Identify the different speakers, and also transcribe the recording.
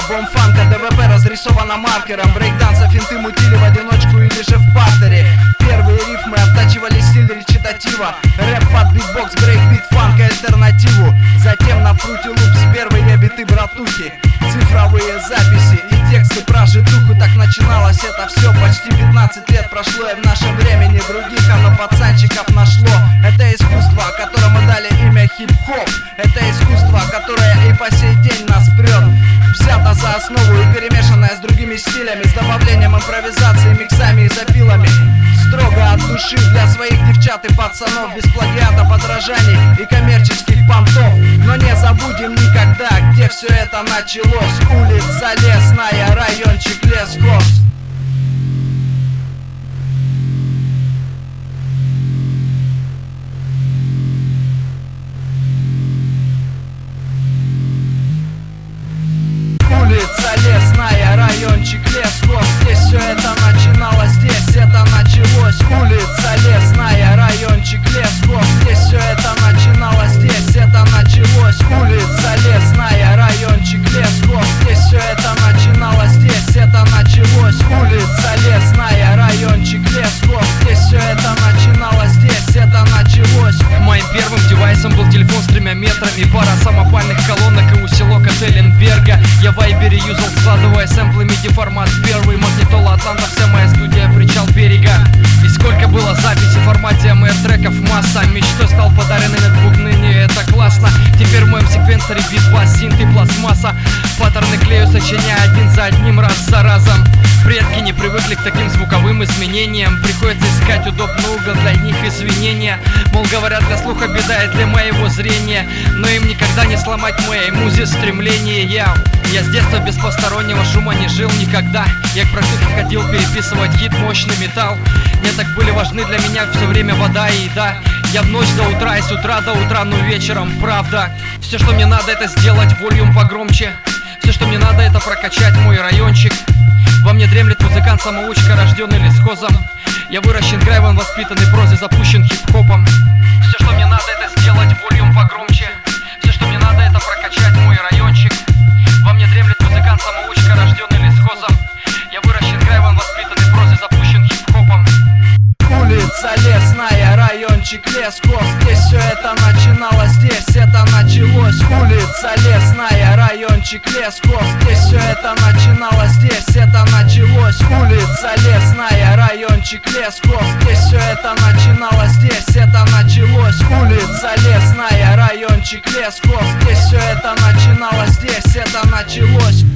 Speaker 1: бомфанка, ДВП разрисовано маркером. Брейкданса финты мутили в одиночку или же в партере. Первые рифмы оттачивали стиль речитатива. Рэп под битбокс, брейкбит, фанк и альтернативу. Затем на Fruity Loops первые биты братухи, цифровые записи и тексты про житуху. Так начиналось это все, почти 15 лет прошло, и в нашем времени других оно пацанчиков нашло. Это искусство, которому дали имя хип-хоп. Это искусство, которое и по сей день нас прет. Взято за основу и перемешанное с другими стилями, с добавлением импровизации, миксами и запилами. Строго от души для своих девчат и пацанов, без плагиата, подражаний и коммерческих понтов. Но не забудем никогда, где все это началось. Улица Лесная, райончик Лесхоз. Улица Лесная, райончик Лесхоз. Здесь все это начиналось, здесь это началось. Улица Лесная, райончик Лесхоз. Здесь все это начиналось, здесь это началось. Улица Лесная, райончик Лесхоз. Здесь все это начиналось, здесь это началось. Улица Лесная, райончик Лесхоз. Здесь все это начиналось, здесь это началось.
Speaker 2: Моим первым девайсом был телефон с 3 метрами, пара самопальных колонок и усилок от Элленберга. Я в Вайбере юзал, складывая сэмплы MIDI формат. Первый магнитола Атланта, вся моя студия, причал берега. И сколько было записей в формате MR треков масса. Мечтой стал подаренный нетбук, ныне это классно. Теперь в моем секвенсоре бит, бас, синт и пластмасса. Паттерны клею, сочиняя один за одним, раз за разом. Предки не привыкли к таким звуковым изменениям. Приходится искать удобный угол для них извинения. Мол, говорят, для слуха беда и для моего зрения, но им никогда не сломать моей музе стремление. Я с детства без постороннего шума не жил никогда. Я к братухе ходил переписывать хит, мощный металл. Мне так были важны для меня все время вода и еда. Я в ночь до утра и с утра до утра, но вечером, правда. Все, что мне надо, это сделать вольюм погромче. Все, что мне надо, это прокачать мой райончик. Во мне дремлет музыкант-самоучка, рожденный лесхозом. Я выращен грайвом, воспитанный прозой, запущен хип-хопом. Все, что мне надо, это сделать вольюм погромче. Все, что мне надо, это прокачать мой райончик. Во мне дремлет музыкант-самоучка, рожденный лесхозом. Я выращен грайвом, воспитанный прозой, запущен хип-хопом.
Speaker 1: Улица Лесная, райончик Лесхоз. Здесь все это начиналось, здесь это началось. Улица Лесная, райончик Лесхоз. Здесь все это начиналось, здесь это началось. Улица Лесная, райончик Лесхоз. Здесь все это начиналось, здесь это началось. Улица Лесная, райончик Лесхоз. Здесь все это начиналось, здесь это началось.